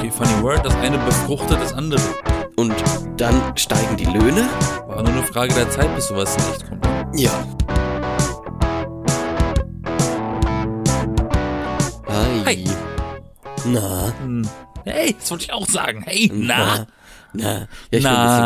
Okay, funny word, das eine befruchtet das andere. Und dann steigen die Löhne. War nur eine Frage der Zeit, bis sowas in echt kommt. Ja. Hi. Na. Hey, das wollte ich auch sagen. Hey, na. Ja, ich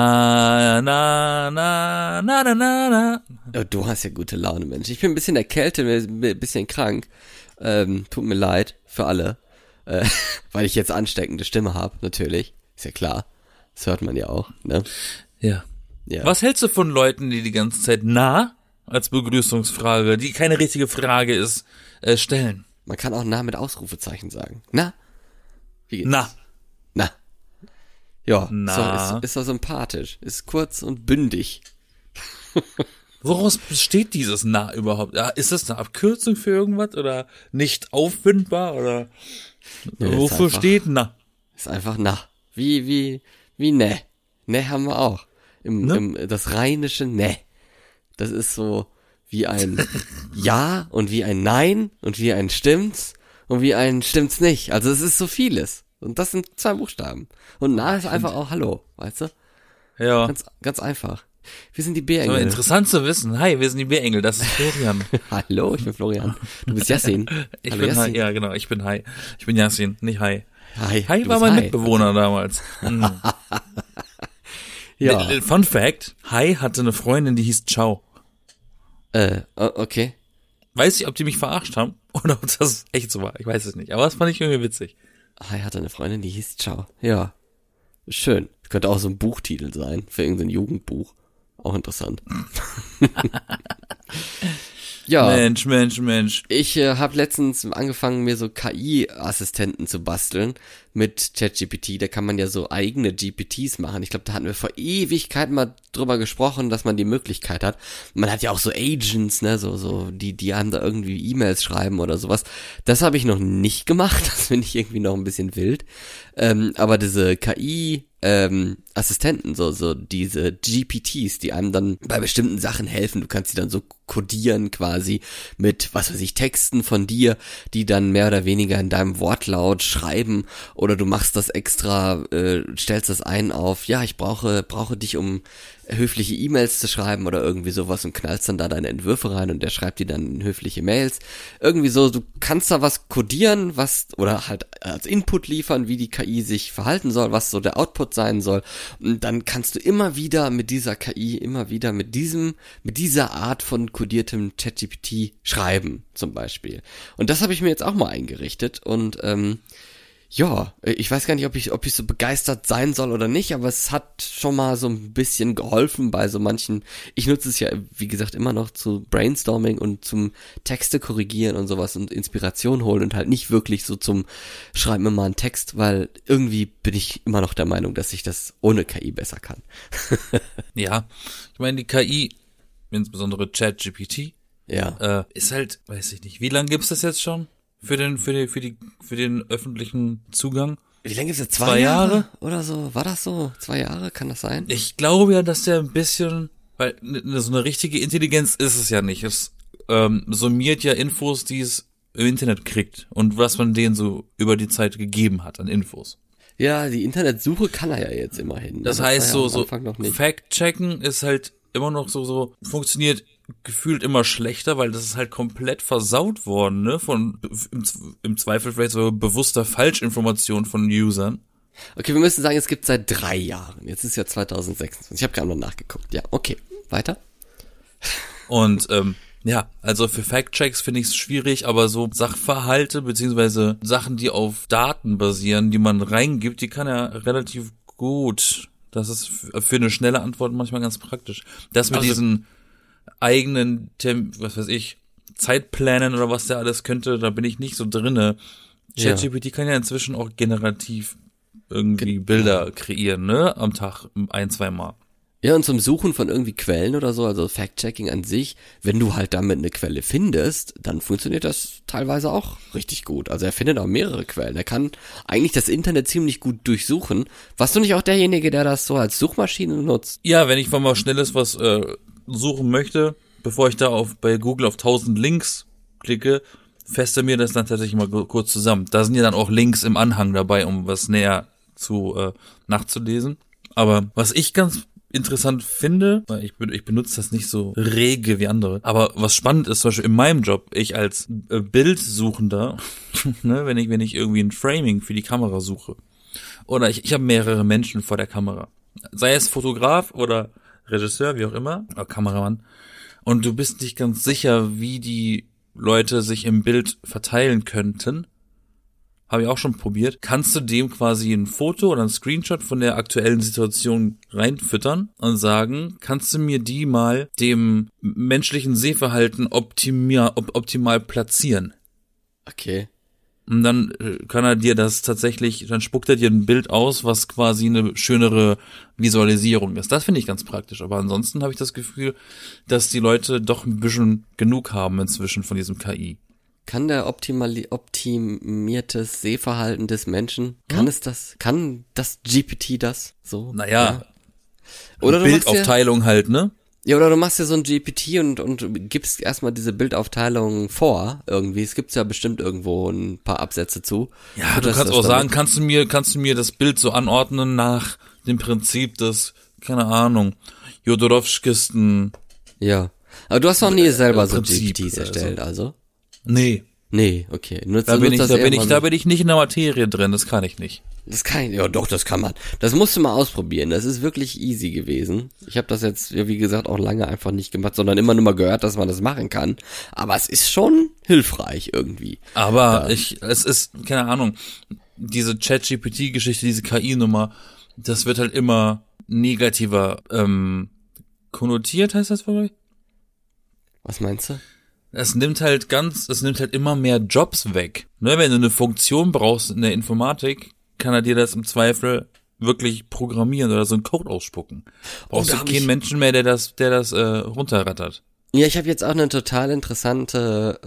Na. Oh, du hast ja gute Laune, Mensch. Ich bin ein bisschen erkältet, ein bisschen krank. Tut mir leid für alle. Weil ich jetzt ansteckende Stimme habe, natürlich. Ist ja klar. Das hört man ja auch, ne? Ja. Ja. Was hältst du von Leuten, die ganze Zeit na als Begrüßungsfrage, die keine richtige Frage ist, stellen? Man kann auch na mit Ausrufezeichen sagen. Na? Wie geht's? Na. Na. Ja, Na. ist doch sympathisch. Ist kurz und bündig. Woraus besteht dieses na überhaupt? Ja, ist das eine Abkürzung für irgendwas oder nicht auffindbar oder Nee, wofür ist einfach- steht na? Ist einfach na. Wie ne. Ne haben wir auch. Das rheinische ne. Das ist so wie ein Ja und wie ein Nein und wie ein Stimmt's und wie ein Stimmt's nicht. Also es ist so vieles. Und das sind 2 Buchstaben. Und na ist einfach auch Hallo, weißt du? Ja. Ganz einfach. Wir sind die Aber B-Engel. interessant zu wissen. Hi, wir sind die Bärengel, das ist Florian. Hallo, ich bin Florian. Du bist Yassin. Ich Hallo, bin Yassin. Hi, ja genau, ich bin Hi. Ich bin Yassin, nicht Hi. Hi, Hi du war bist mein Hi. Mitbewohner damals. Ja. Fun Fact, Hi hatte eine Freundin, die hieß Ciao. Okay. Weiß ich, ob die mich verarscht haben oder ob das echt so war. Ich weiß es nicht. Aber das fand ich irgendwie witzig. Hi hatte eine Freundin, die hieß Ciao. Ja. Schön. Das könnte auch so ein Buchtitel sein, für irgendein Jugendbuch. Auch interessant. Ja. Mensch. Ich habe letztens angefangen, mir so KI-Assistenten zu basteln mit ChatGPT. Da kann man ja so eigene GPTs machen. Ich glaube, da hatten wir vor Ewigkeiten mal drüber gesprochen, dass man die Möglichkeit hat. Man hat ja auch so Agents, ne, so die einem da irgendwie E-Mails schreiben oder sowas. Das habe ich noch nicht gemacht. Das finde ich irgendwie noch ein bisschen wild. Aber diese KI Assistenten, so diese GPTs, die einem dann bei bestimmten Sachen helfen. Du kannst sie dann so kodieren quasi mit, was weiß ich, Texten von dir, die dann mehr oder weniger in deinem Wortlaut schreiben, oder du machst das extra, stellst das ein auf, ja, ich brauche dich, um höfliche E-Mails zu schreiben oder irgendwie sowas, und knallst dann da deine Entwürfe rein und der schreibt dir dann höfliche Mails. Irgendwie so, du kannst da was kodieren, oder halt als Input liefern, wie die KI sich verhalten soll, was so der Output sein soll. Und dann kannst du immer wieder mit dieser KI, mit dieser Art von kodiertem ChatGPT schreiben, zum Beispiel. Und das habe ich mir jetzt auch mal eingerichtet und ja, ich weiß gar nicht, ob ich so begeistert sein soll oder nicht, aber es hat schon mal so ein bisschen geholfen bei so manchen. Ich nutze es ja, wie gesagt, immer noch zu Brainstorming und zum Texte korrigieren und sowas und Inspiration holen und halt nicht wirklich so zum Schreib mir mal einen Text, weil irgendwie bin ich immer noch der Meinung, dass ich das ohne KI besser kann. Ja, ich meine, die KI, insbesondere ChatGPT, Ja. ist halt, weiß ich nicht, wie lange gibt's das jetzt schon? Für den öffentlichen Zugang? Wie lange gibt's das? 2 Jahre? Oder so? War das so? 2 Jahre? Kann das sein? Ich glaube ja, dass der ein bisschen, weil so eine richtige Intelligenz ist es ja nicht. Es summiert ja Infos, die es im Internet kriegt und was man denen so über die Zeit gegeben hat an Infos. Ja, die Internetsuche kann er ja jetzt immerhin. Das war heißt ja am so Anfang noch nicht. Fact-Checken ist halt immer noch so funktioniert gefühlt immer schlechter, weil das ist halt komplett versaut worden, ne, von im Zweifel vielleicht so bewusster Falschinformation von Usern. Okay, wir müssen sagen, es gibt seit 3 Jahren. Jetzt ist ja 2026. Ich habe gerade mal nachgeguckt. Ja, okay. Weiter? Und ja, also für Fact-Checks finde ich es schwierig, aber so Sachverhalte beziehungsweise Sachen, die auf Daten basieren, die man reingibt, die kann er relativ gut. Das ist für eine schnelle Antwort manchmal ganz praktisch. Das mit diesen eigenen, Zeitplänen oder was der alles könnte, da bin ich nicht so drinne. ChatGPT kann ja inzwischen auch generativ irgendwie Bilder kreieren, ne, am Tag 1-2 Mal. Ja, und zum Suchen von irgendwie Quellen oder so, also Fact-Checking an sich, wenn du halt damit eine Quelle findest, dann funktioniert das teilweise auch richtig gut. Also er findet auch mehrere Quellen. Er kann eigentlich das Internet ziemlich gut durchsuchen. Warst du nicht auch derjenige, der das so als Suchmaschine nutzt? Ja, wenn ich mal schnelles was suchen möchte, bevor ich da bei Google auf 1000 Links klicke, feste mir das dann tatsächlich mal kurz zusammen. Da sind ja dann auch Links im Anhang dabei, um was näher zu nachzulesen. Aber was ich ganz interessant finde, weil ich benutze das nicht so rege wie andere, aber was spannend ist, zum Beispiel in meinem Job, ich als Bildsuchender, ne, wenn ich irgendwie ein Framing für die Kamera suche, oder ich habe mehrere Menschen vor der Kamera, sei es Fotograf oder Regisseur, wie auch immer, oder Kameramann, und du bist nicht ganz sicher, wie die Leute sich im Bild verteilen könnten, habe ich auch schon probiert, kannst du dem quasi ein Foto oder ein Screenshot von der aktuellen Situation reinfüttern und sagen, kannst du mir die mal dem menschlichen Sehverhalten optimal platzieren? Okay. Und dann kann er dir das tatsächlich, dann spuckt er dir ein Bild aus, was quasi eine schönere Visualisierung ist. Das finde ich ganz praktisch. Aber ansonsten habe ich das Gefühl, dass die Leute doch ein bisschen genug haben inzwischen von diesem KI. Kann der optimiertes Sehverhalten des Menschen, kann das GPT das so? Naja, ja. Oder Bildaufteilung halt, ne? Ja, oder du machst ja so ein GPT und gibst erstmal diese Bildaufteilung vor, irgendwie. Es gibt's ja bestimmt irgendwo ein paar Absätze zu. Ja, du kannst auch sagen, kannst du mir das Bild so anordnen nach dem Prinzip des, keine Ahnung, Jodorowskisten. Ja. Aber du hast noch nie selber so GPTs erstellt, also? Nee. Nee, okay. Da bin ich nicht in der Materie drin, das kann ich nicht. Das kann ich, ja doch, das kann man. Das musst du mal ausprobieren, das ist wirklich easy gewesen. Ich habe das jetzt, ja, wie gesagt, auch lange einfach nicht gemacht, sondern immer nur mal gehört, dass man das machen kann. Aber es ist schon hilfreich irgendwie. Aber es ist, keine Ahnung, diese ChatGPT-Geschichte, diese KI-Nummer, das wird halt immer negativer konnotiert, heißt das wirklich? Was meinst du? Es nimmt halt immer mehr Jobs weg. Ne, wenn du eine Funktion brauchst in der Informatik, kann er dir das im Zweifel wirklich programmieren oder so einen Code ausspucken. Brauchst du keinen Menschen mehr, der das runterrattert. Ja, ich habe jetzt auch eine total interessante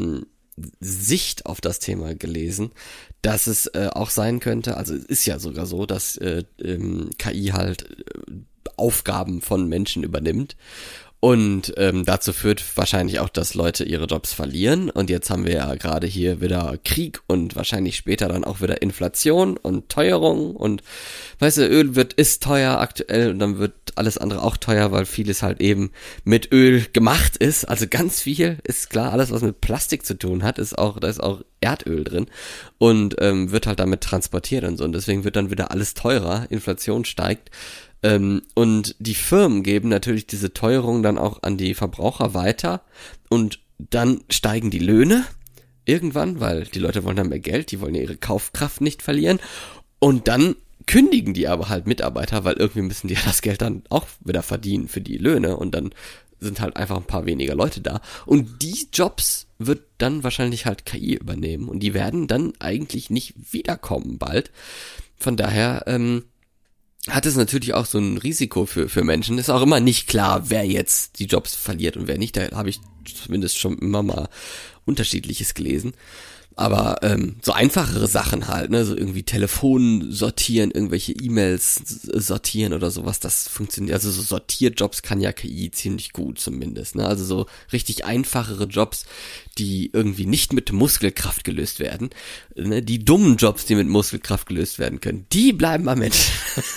Sicht auf das Thema gelesen, dass es auch sein könnte, also es ist ja sogar so, dass KI halt Aufgaben von Menschen übernimmt. Und dazu führt wahrscheinlich auch, dass Leute ihre Jobs verlieren. Und jetzt haben wir ja gerade hier wieder Krieg und wahrscheinlich später dann auch wieder Inflation und Teuerung. Und weißt du, Öl ist teuer aktuell und dann wird alles andere auch teuer, weil vieles halt eben mit Öl gemacht ist. Also ganz viel ist klar, alles was mit Plastik zu tun hat, da ist auch Erdöl drin und wird halt damit transportiert und so. Und deswegen wird dann wieder alles teurer, Inflation steigt. Und die Firmen geben natürlich diese Teuerung dann auch an die Verbraucher weiter und dann steigen die Löhne irgendwann, weil die Leute wollen dann mehr Geld, die wollen ja ihre Kaufkraft nicht verlieren und dann kündigen die aber halt Mitarbeiter, weil irgendwie müssen die ja das Geld dann auch wieder verdienen für die Löhne und dann sind halt einfach ein paar weniger Leute da und die Jobs wird dann wahrscheinlich halt KI übernehmen und die werden dann eigentlich nicht wiederkommen bald. Von daher, hat es natürlich auch so ein Risiko für Menschen. Ist auch immer nicht klar, wer jetzt die Jobs verliert und wer nicht. Da habe ich zumindest schon immer mal Unterschiedliches gelesen. Aber so einfachere Sachen halt, ne, so irgendwie Telefon sortieren, irgendwelche E-Mails sortieren oder sowas, das funktioniert. Also so Sortierjobs kann ja KI ziemlich gut zumindest, ne? Also so richtig einfachere Jobs, die irgendwie nicht mit Muskelkraft gelöst werden, ne? Die dummen Jobs, die mit Muskelkraft gelöst werden können, die bleiben am Menschen.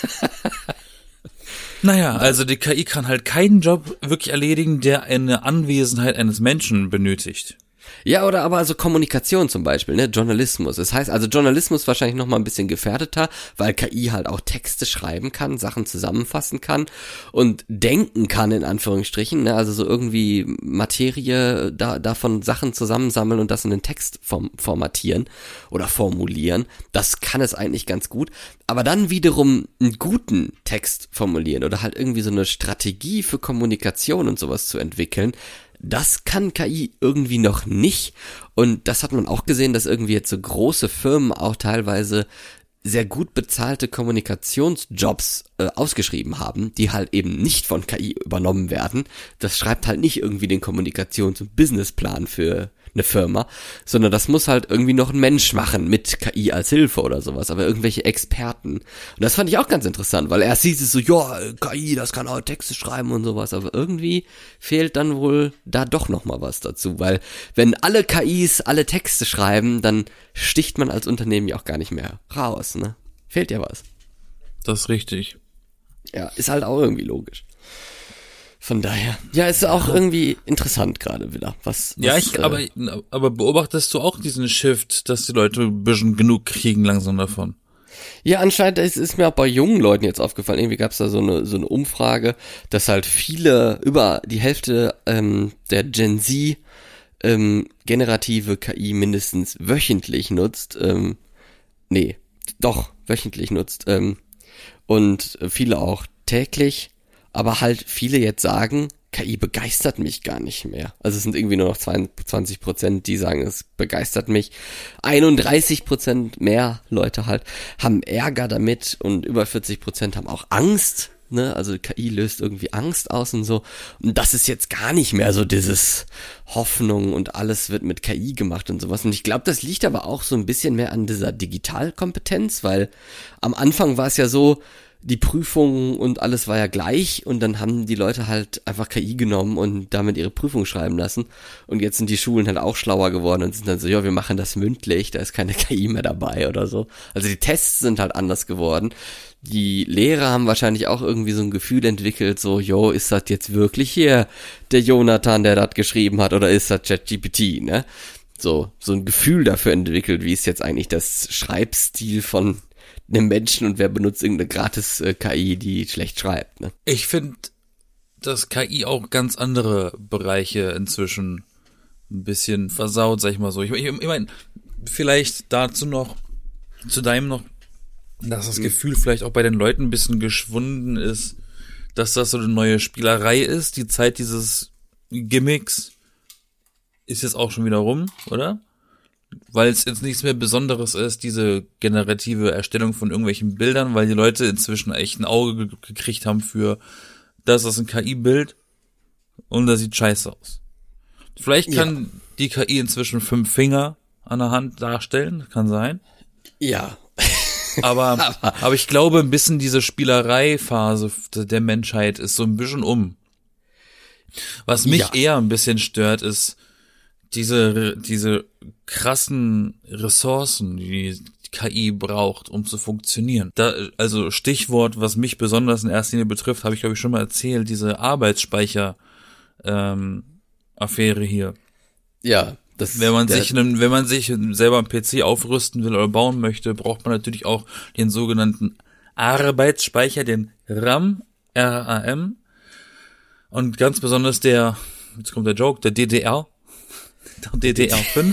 Naja, also die KI kann halt keinen Job wirklich erledigen, der eine Anwesenheit eines Menschen benötigt. Ja, oder aber also Kommunikation zum Beispiel, ne, Journalismus. Das heißt, also Journalismus wahrscheinlich noch mal ein bisschen gefährdeter, weil KI halt auch Texte schreiben kann, Sachen zusammenfassen kann und denken kann, in Anführungsstrichen, ne, also so irgendwie Materie, davon Sachen zusammensammeln und das in den Text formatieren oder formulieren. Das kann es eigentlich ganz gut. Aber dann wiederum einen guten Text formulieren oder halt irgendwie so eine Strategie für Kommunikation und sowas zu entwickeln, das kann KI irgendwie noch nicht und das hat man auch gesehen, dass irgendwie jetzt so große Firmen auch teilweise sehr gut bezahlte Kommunikationsjobs ausgeschrieben haben, die halt eben nicht von KI übernommen werden. Das schreibt halt nicht irgendwie den Kommunikations- und Businessplan für eine Firma, sondern das muss halt irgendwie noch ein Mensch machen mit KI als Hilfe oder sowas, aber irgendwelche Experten. Und das fand ich auch ganz interessant, weil erst hieß es so, ja, KI, das kann auch Texte schreiben und sowas, aber irgendwie fehlt dann wohl da doch noch mal was dazu, weil wenn alle KIs alle Texte schreiben, dann sticht man als Unternehmen ja auch gar nicht mehr raus, ne? Fehlt ja was. Das ist richtig. Ja, ist halt auch irgendwie logisch. Von daher. Ja, ist auch irgendwie interessant gerade wieder. Aber beobachtest du auch diesen Shift, dass die Leute ein bisschen genug kriegen langsam davon? Ja, anscheinend ist mir auch bei jungen Leuten jetzt aufgefallen. Irgendwie gab es da so eine Umfrage, dass halt viele, über die Hälfte der Gen Z generative KI mindestens wöchentlich nutzt. Wöchentlich nutzt. Und viele auch täglich. Aber halt viele jetzt sagen, KI begeistert mich gar nicht mehr. Also es sind irgendwie nur noch 22%, die sagen, es begeistert mich. 31% mehr Leute halt haben Ärger damit und über 40% haben auch Angst. Ne? Also KI löst irgendwie Angst aus und so. Und das ist jetzt gar nicht mehr so dieses Hoffnung und alles wird mit KI gemacht und sowas. Und ich glaube, das liegt aber auch so ein bisschen mehr an dieser Digitalkompetenz, weil am Anfang war es ja so, die Prüfungen und alles war ja gleich und dann haben die Leute halt einfach KI genommen und damit ihre Prüfung schreiben lassen und jetzt sind die Schulen halt auch schlauer geworden und sind dann so, ja, wir machen das mündlich, da ist keine KI mehr dabei oder so. Also die Tests sind halt anders geworden. Die Lehrer haben wahrscheinlich auch irgendwie so ein Gefühl entwickelt, so, jo, ist das jetzt wirklich hier der Jonathan, der das geschrieben hat oder ist das ChatGPT, ne? So ein Gefühl dafür entwickelt, wie ist jetzt eigentlich das Schreibstil von einem Menschen und wer benutzt irgendeine gratis KI, die schlecht schreibt, ne? Ich finde, dass KI auch ganz andere Bereiche inzwischen ein bisschen versaut, sag ich mal so. Ich meine, vielleicht dazu noch, zu deinem noch, dass das Gefühl vielleicht auch bei den Leuten ein bisschen geschwunden ist, dass das so eine neue Spielerei ist. Die Zeit dieses Gimmicks ist jetzt auch schon wieder rum, oder? Weil es jetzt nichts mehr Besonderes ist, diese generative Erstellung von irgendwelchen Bildern, weil die Leute inzwischen echt ein Auge gekriegt haben für, das ist ein KI-Bild und das sieht scheiße aus. Vielleicht kann die KI inzwischen 5 Finger an der Hand darstellen, kann sein. Ja. Aber ich glaube, ein bisschen diese Spielerei-Phase der Menschheit ist so ein bisschen um. Was mich eher ein bisschen stört, ist diese krassen Ressourcen, die KI braucht, um zu funktionieren. Also Stichwort, was mich besonders in erster Linie betrifft, habe ich glaube ich schon mal erzählt, diese Arbeitsspeicher Affäre hier. Ja, wenn man sich selber einen PC aufrüsten will oder bauen möchte, braucht man natürlich auch den sogenannten Arbeitsspeicher, den RAM, RAM. Und ganz besonders jetzt kommt der Joke, der DDR5.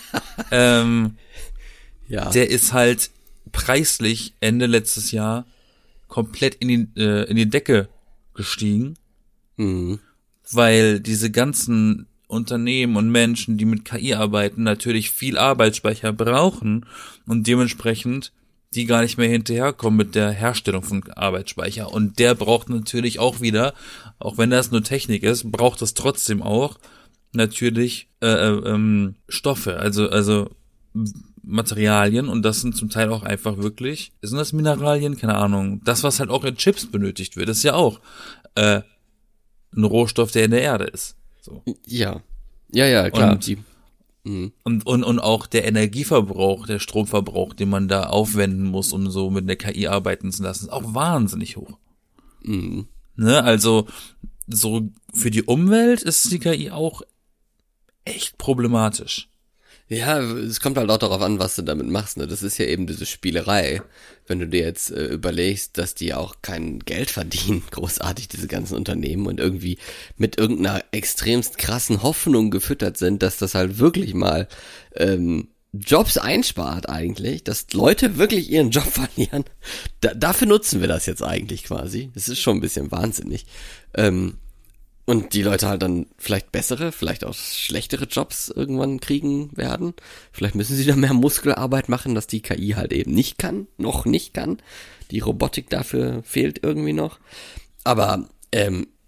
Der ist halt preislich Ende letztes Jahr komplett in die Decke gestiegen, weil diese ganzen Unternehmen und Menschen, die mit KI arbeiten, natürlich viel Arbeitsspeicher brauchen und dementsprechend die gar nicht mehr hinterherkommen mit der Herstellung von Arbeitsspeicher. Und der braucht natürlich auch wieder, auch wenn das nur Technik ist, braucht es trotzdem auch natürlich Stoffe, also Materialien, und das sind zum Teil auch einfach wirklich, sind das Mineralien? Keine Ahnung. Das, was halt auch in Chips benötigt wird, ist ja auch ein Rohstoff, der in der Erde ist. So. Ja, klar. Und auch der Energieverbrauch, der Stromverbrauch, den man da aufwenden muss, um so mit einer KI arbeiten zu lassen, ist auch wahnsinnig hoch. Ne? Also so für die Umwelt ist die KI auch echt problematisch. Ja, es kommt halt auch darauf an, was du damit machst, ne? Das ist ja eben diese Spielerei. Wenn du dir jetzt überlegst, dass die auch kein Geld verdienen, großartig, diese ganzen Unternehmen, und irgendwie mit irgendeiner extremst krassen Hoffnung gefüttert sind, dass das halt wirklich mal Jobs einspart eigentlich, dass Leute wirklich ihren Job verlieren. Dafür nutzen wir das jetzt eigentlich quasi. Das ist schon ein bisschen wahnsinnig. Und die Leute halt dann vielleicht bessere, vielleicht auch schlechtere Jobs irgendwann kriegen werden. Vielleicht müssen sie dann mehr Muskelarbeit machen, dass die KI halt eben noch nicht kann. Die Robotik dafür fehlt irgendwie noch. Aber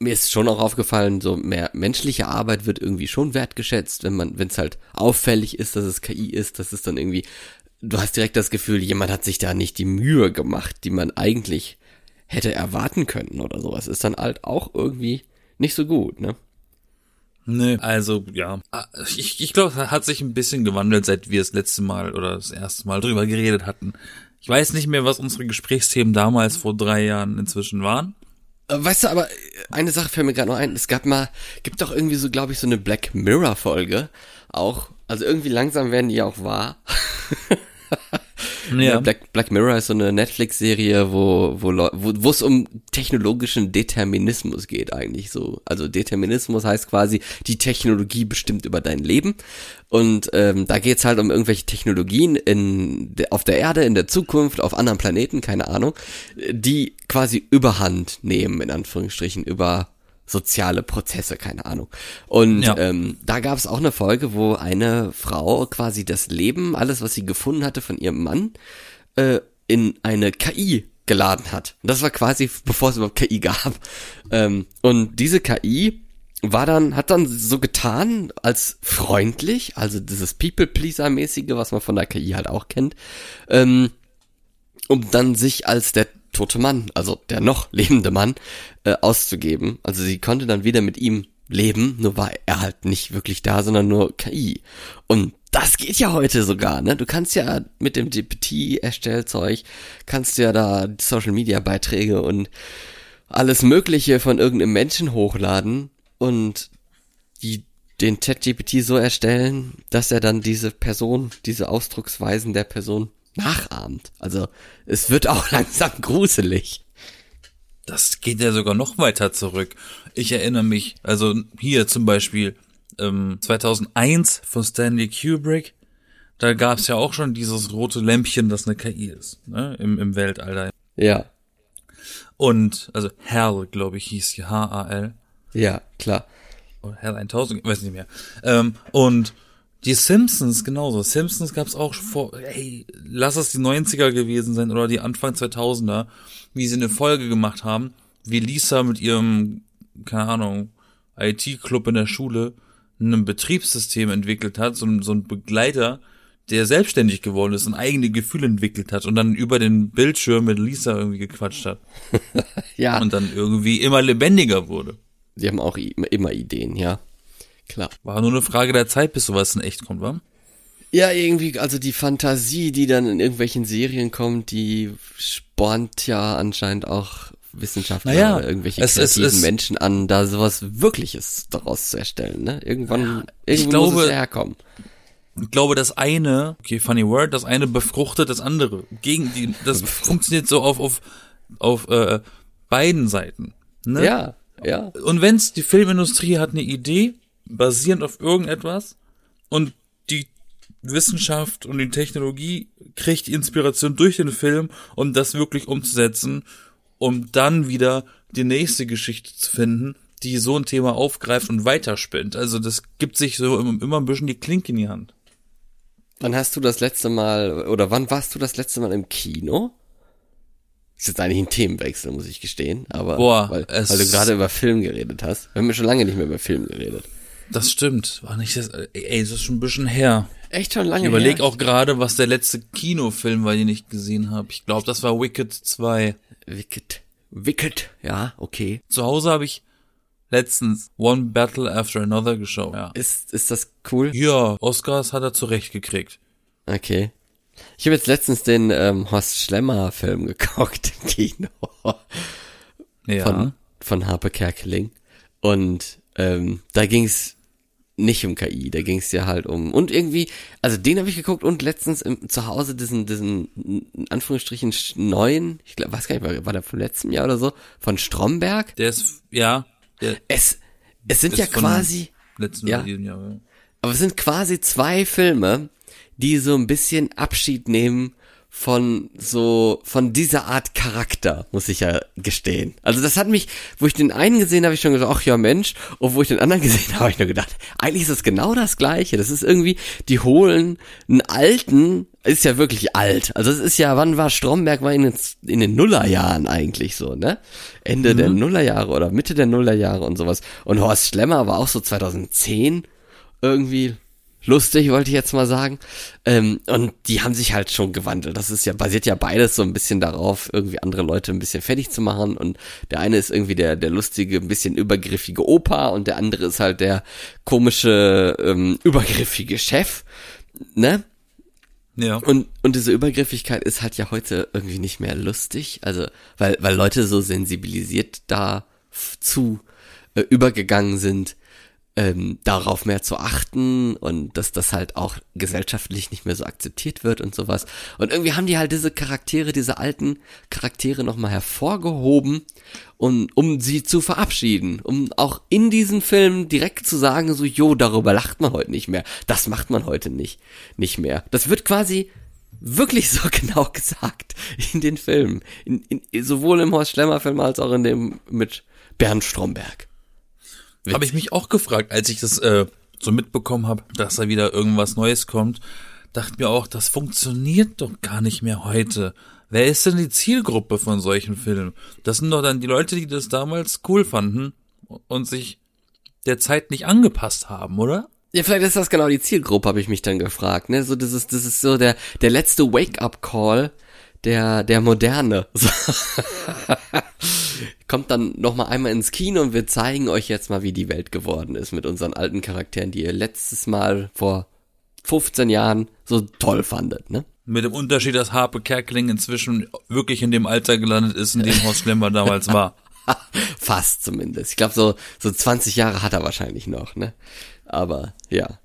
mir ist schon auch aufgefallen, so mehr menschliche Arbeit wird irgendwie schon wertgeschätzt, wenn es halt auffällig ist, dass es KI ist, dass es dann irgendwie, du hast direkt das Gefühl, jemand hat sich da nicht die Mühe gemacht, die man eigentlich hätte erwarten können oder sowas. Ist dann halt auch irgendwie nicht so gut, ne? Nee, also, ja. Ich glaube, es hat sich ein bisschen gewandelt, seit wir das letzte Mal oder das erste Mal drüber geredet hatten. Ich weiß nicht mehr, was unsere Gesprächsthemen damals vor 3 Jahren inzwischen waren. Weißt du, aber eine Sache fällt mir gerade noch ein. Gibt doch irgendwie so, glaube ich, so eine Black Mirror Folge auch. Also irgendwie langsam werden die auch wahr. Ja. Black Mirror ist so eine Netflix-Serie, wo es um technologischen Determinismus geht eigentlich so. Also Determinismus heißt quasi, die Technologie bestimmt über dein Leben. Und da geht's halt um irgendwelche Technologien auf der Erde, in der Zukunft, auf anderen Planeten, keine Ahnung, die quasi Überhand nehmen, in Anführungsstrichen, über soziale Prozesse, keine Ahnung. Und Ja. da gab es auch eine Folge, wo eine Frau quasi das Leben, alles, was sie gefunden hatte von ihrem Mann, in eine KI geladen hat. Und das war quasi, bevor es überhaupt KI gab. Und diese KI hat dann so getan, als freundlich, also dieses People-Pleaser-mäßige, was man von der KI halt auch kennt, um dann sich als der tote Mann, also der noch lebende Mann, auszugeben. Also sie konnte dann wieder mit ihm leben, nur war er halt nicht wirklich da, sondern nur KI. Und das geht ja heute sogar, ne? Du kannst ja mit dem GPT-Erstellzeug, kannst ja da Social-Media-Beiträge und alles Mögliche von irgendeinem Menschen hochladen und den ChatGPT so erstellen, dass er dann diese Ausdrucksweisen der Person nachahmt. Also es wird auch langsam gruselig. Das geht ja sogar noch weiter zurück. Ich erinnere mich, also hier zum Beispiel 2001 von Stanley Kubrick, da gab's ja auch schon dieses rote Lämpchen, das eine KI ist, ne, im Weltall. Ja. Und, also HAL, glaube ich, hieß die, HAL. Ja, klar. Oder HAL 1000, ich weiß nicht mehr. Und die Simpsons genauso. Simpsons gab's auch lass es die 90er gewesen sein oder die Anfang 2000er, wie sie eine Folge gemacht haben, wie Lisa mit ihrem, keine Ahnung, IT-Club in der Schule ein Betriebssystem entwickelt hat, so ein Begleiter, der selbstständig geworden ist und eigene Gefühle entwickelt hat und dann über den Bildschirm mit Lisa irgendwie gequatscht hat. Ja. Und dann irgendwie immer lebendiger wurde. Die haben auch immer Ideen, ja. Klar. War nur eine Frage der Zeit, bis sowas in echt kommt, wa? Ja, irgendwie, also die Fantasie, die dann in irgendwelchen Serien kommt, die spornt ja anscheinend auch Wissenschaftler oder irgendwelche kreativen Menschen an, da sowas Wirkliches daraus zu erstellen, ne? Irgendwo muss es herkommen. Ich glaube, das eine, okay, funny word, das eine befruchtet das andere. Das funktioniert so auf beiden Seiten, ne? Ja, ja. Und wenn's, die Filmindustrie hat eine Idee, basierend auf irgendetwas, und die Wissenschaft und die Technologie kriegt die Inspiration durch den Film, um das wirklich umzusetzen, um dann wieder die nächste Geschichte zu finden, die so ein Thema aufgreift und weiterspinnt. Also das gibt sich so immer ein bisschen die Klinke in die Hand. Wann warst du das letzte Mal im Kino? Ist jetzt eigentlich ein Themenwechsel, muss ich gestehen, aber weil du gerade über Film geredet hast. Wir haben ja schon lange nicht mehr über Film geredet. Das stimmt. War nicht das, das ist schon ein bisschen her. Echt schon lange her? Ich überlege auch gerade, was der letzte Kinofilm war, den ich gesehen habe. Ich glaube, das war Wicked 2. Wicked, ja, okay. Zu Hause habe ich letztens One Battle After Another geschaut. Ja. Ist das cool? Ja, Oscars hat er zurechtgekriegt. Okay. Ich habe jetzt letztens den Horst Schlemmer Film geguckt im Kino. Ja. Von Harpe Kerkeling. Und da ging's nicht um KI, da ging's ja halt und irgendwie, also den habe ich geguckt und letztens zu Hause diesen in Anführungsstrichen neuen, ich glaube, weiß gar nicht, war der vom letzten Jahr oder so, von Stromberg? Der ist, ja. Es sind ja quasi, letzten ja, Jahr, ja. Aber es sind quasi 2 Filme, die so ein bisschen Abschied nehmen von dieser Art Charakter, muss ich ja gestehen. Also das hat mich, wo ich den einen gesehen habe, ich schon gesagt, ach ja Mensch, und wo ich den anderen gesehen habe, habe ich nur gedacht, eigentlich ist das genau das Gleiche. Das ist irgendwie, die holen einen alten, ist ja wirklich alt. Also es ist ja, wann war Stromberg, war in den Nullerjahren eigentlich so, ne? Ende der Nullerjahre oder Mitte der Nullerjahre und sowas. Und Horst Schlemmer war auch so 2010 irgendwie lustig, wollte ich jetzt mal sagen. Und die haben sich halt schon gewandelt. Das ist ja, basiert ja beides so ein bisschen darauf, irgendwie andere Leute ein bisschen fertig zu machen. Und der eine ist irgendwie der lustige, ein bisschen übergriffige Opa und der andere ist halt der komische, übergriffige Chef, ne? Ja. Und diese Übergriffigkeit ist halt ja heute irgendwie nicht mehr lustig. Also, weil Leute so sensibilisiert dazu übergegangen sind, darauf mehr zu achten und dass das halt auch gesellschaftlich nicht mehr so akzeptiert wird und sowas. Und irgendwie haben die halt diese alten Charaktere nochmal hervorgehoben, um sie zu verabschieden, um auch in diesen Filmen direkt zu sagen, so, jo, darüber lacht man heute nicht mehr. Das macht man heute nicht mehr. Das wird quasi wirklich so genau gesagt in den Filmen. Sowohl im Horst Schlemmer Film als auch in dem mit Bernd Stromberg. Habe ich mich auch gefragt, als ich das so mitbekommen habe, dass da wieder irgendwas Neues kommt, dachte mir auch, das funktioniert doch gar nicht mehr heute. Wer ist denn die Zielgruppe von solchen Filmen? Das sind doch dann die Leute, die das damals cool fanden und sich der Zeit nicht angepasst haben, oder? Ja, vielleicht ist das genau die Zielgruppe, habe ich mich dann gefragt, ne? So, das ist so der letzte Wake-up-Call der Moderne. So. Kommt dann noch mal einmal ins Kino und wir zeigen euch jetzt mal, wie die Welt geworden ist mit unseren alten Charakteren, die ihr letztes Mal vor 15 Jahren so toll fandet, ne? Mit dem Unterschied, dass Harpe Kerkeling inzwischen wirklich in dem Alter gelandet ist, in dem Horst Schlemmer damals war. Fast zumindest. Ich glaube, so 20 Jahre hat er wahrscheinlich noch, ne? Aber, ja.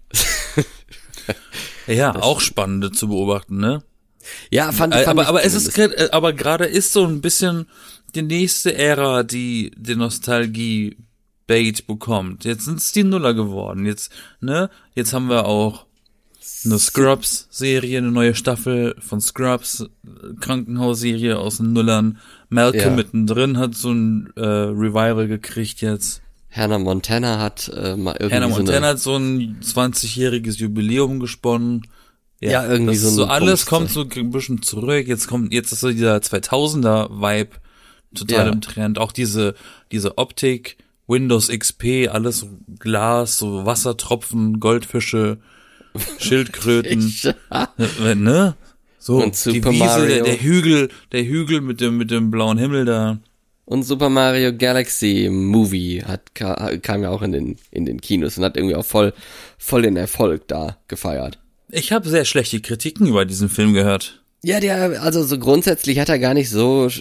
Ja, auch spannend zu beobachten, ne? Ja, fand aber es ist aber gerade ist so ein bisschen die nächste Ära, die Nostalgie-Bait bekommt. Jetzt sind es die Nuller geworden. Jetzt haben wir auch eine Scrubs-Serie, eine neue Staffel von Scrubs, Krankenhausserie aus den Nullern. Malcolm mittendrin hat so ein Revival gekriegt jetzt. Hannah Montana hat mal irgendwie Hannah Montana hat so ein 20-jähriges Jubiläum gesponnen. Ja, irgendwie das so alles kommt so ein bisschen zurück. Jetzt ist so dieser 2000er-Vibe total im Trend. Auch diese Optik, Windows XP, alles Glas, so Wassertropfen, Goldfische, Schildkröten, ne? So, und Super die Wiese, Mario. der Hügel mit dem blauen Himmel da. Und Super Mario Galaxy Movie kam ja auch in den Kinos und hat irgendwie auch voll den Erfolg da gefeiert. Ich habe sehr schlechte Kritiken über diesen Film gehört. Ja, also so grundsätzlich hat er gar nicht so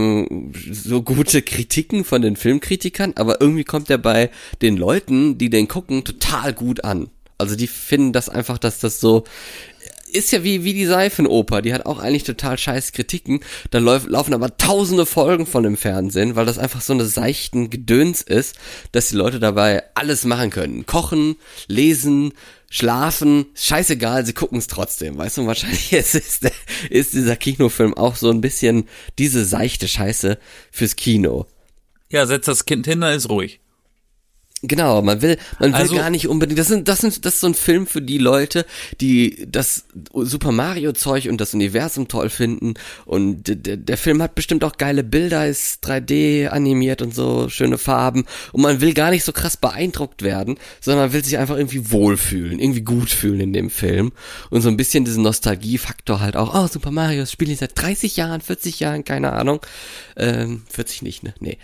gute Kritiken von den Filmkritikern, aber irgendwie kommt er bei den Leuten, die den gucken, total gut an. Also die finden das einfach, dass das so ist ja wie die Seifenoper, die hat auch eigentlich total scheiß Kritiken, da laufen aber tausende Folgen von dem Fernsehen, weil das einfach so eine seichten Gedöns ist, dass die Leute dabei alles machen können. Kochen, lesen, schlafen, scheißegal, sie gucken es trotzdem, weißt du, und wahrscheinlich ist dieser Kinofilm auch so ein bisschen diese seichte Scheiße fürs Kino. Ja, setzt das Kind hin, dann ist ruhig. Genau, man will gar nicht unbedingt, das ist so ein Film für die Leute, die das Super Mario Zeug und das Universum toll finden und der Film hat bestimmt auch geile Bilder, ist 3D animiert und so, schöne Farben und man will gar nicht so krass beeindruckt werden, sondern man will sich einfach irgendwie wohlfühlen, irgendwie gut fühlen in dem Film und so ein bisschen diesen Nostalgiefaktor halt auch, oh, Super Mario, das spiele ich seit 30 Jahren, 40 Jahren, keine Ahnung, 40 nicht, ne, nee.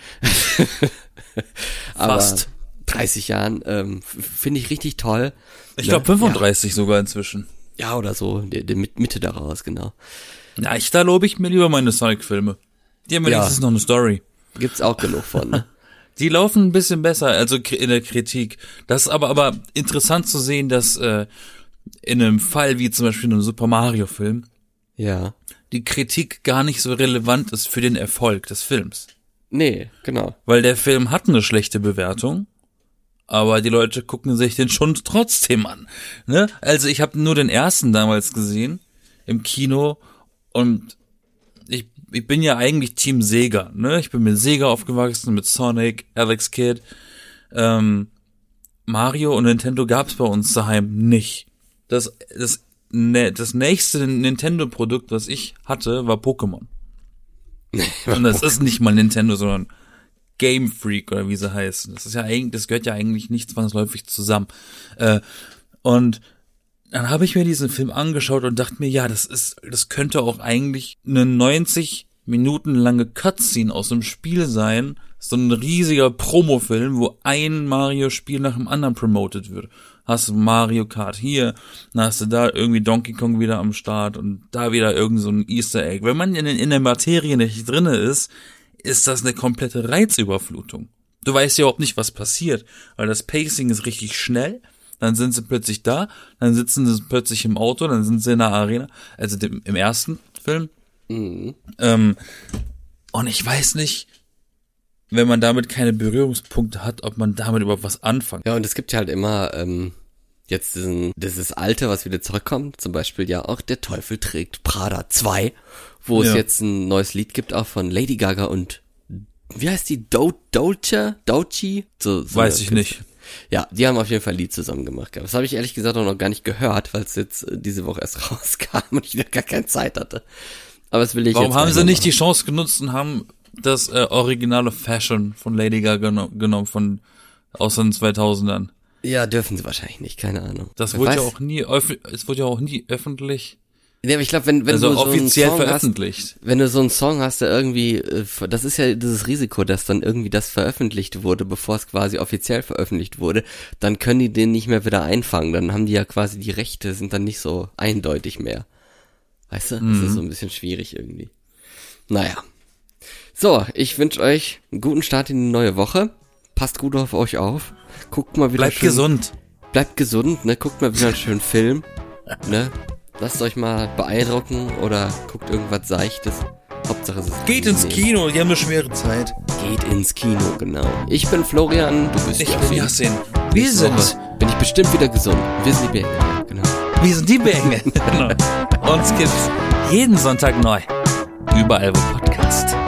Fast. 30 Jahren, finde ich richtig toll. Ich glaube 35 sogar inzwischen. Ja, oder so, der Mitte daraus, genau. Ja, da lobe ich mir lieber meine Sonic-Filme. Die haben wenigstens noch eine Story. Gibt's auch genug von, ne? Die laufen ein bisschen besser, also in der Kritik. Das ist aber interessant zu sehen, dass in einem Fall wie zum Beispiel in einem Super Mario-Film die Kritik gar nicht so relevant ist für den Erfolg des Films. Nee, genau. Weil der Film hat eine schlechte Bewertung, aber die Leute gucken sich den schon trotzdem an. Ne? Also ich habe nur den ersten damals gesehen im Kino Und ich bin ja eigentlich Team Sega, ne? Ich bin mit Sega aufgewachsen, mit Sonic, Alex Kidd, Mario und Nintendo gab's bei uns daheim nicht. Das nächste Nintendo-Produkt, was ich hatte, war Pokémon. Und das ist nicht mal Nintendo, sondern Game Freak oder wie sie heißen. Das gehört ja eigentlich nicht zwangsläufig zusammen. Und dann habe ich mir diesen Film angeschaut und dachte mir, ja, das könnte auch eigentlich eine 90 Minuten lange Cutscene aus dem Spiel sein. So ein riesiger Promofilm, wo ein Mario-Spiel nach dem anderen promoted wird. Hast du Mario Kart hier, dann hast du da irgendwie Donkey Kong wieder am Start und da wieder irgend so ein Easter Egg. Wenn man in der Materie nicht drinne ist das eine komplette Reizüberflutung. Du weißt ja überhaupt nicht, was passiert, weil das Pacing ist richtig schnell. Dann sind sie plötzlich da, dann sitzen sie plötzlich im Auto, dann sind sie in der Arena, also im ersten Film. Mhm. Und ich weiß nicht, wenn man damit keine Berührungspunkte hat, ob man damit überhaupt was anfangen. Ja, und es gibt ja halt immer jetzt dieses Alte, was wieder zurückkommt, zum Beispiel ja auch Der Teufel trägt Prada 2, wo es jetzt ein neues Lied gibt, auch von Lady Gaga und wie heißt die? Doechii? So weiß ich nicht. Ja, die haben auf jeden Fall ein Lied zusammen gemacht. Das habe ich ehrlich gesagt auch noch gar nicht gehört, weil es jetzt diese Woche erst rauskam und ich wieder gar keine Zeit hatte. Aber das will ich Warum jetzt haben sie nicht machen. die Chance genutzt und haben das originale Fashion von Lady Gaga genommen aus den 2000ern? Ja, dürfen sie wahrscheinlich nicht, keine Ahnung. Es wurde ja auch nie öffentlich. Ja, aber ich glaube, wenn also du so offiziell einen Song veröffentlicht. hast, wenn du so einen Song hast, der irgendwie, das ist ja dieses Risiko, dass dann irgendwie das veröffentlicht wurde, bevor es quasi offiziell veröffentlicht wurde, dann können die den nicht mehr wieder einfangen. Dann haben die ja quasi die Rechte, sind dann nicht so eindeutig mehr. Weißt du? Das ist so ein bisschen schwierig irgendwie. Naja. So, ich wünsche euch einen guten Start in die neue Woche. Passt gut auf euch auf. Guckt mal wieder Bleibt gesund. Bleibt gesund, ne? Guckt mal wieder einen schönen Film, ne? Lasst euch mal beeindrucken oder guckt irgendwas Seichtes. Hauptsache es ist Geht ins Kino, die haben eine schwere Zeit. Geht ins Kino, genau. Ich bin Florian, du bist Ich bin Yassin. Bin ich bestimmt wieder gesund. Wir sind die Bänge, genau. Wir sind die Bänge. Genau. Uns gibt's jeden Sonntag neu. Überall wo Podcast.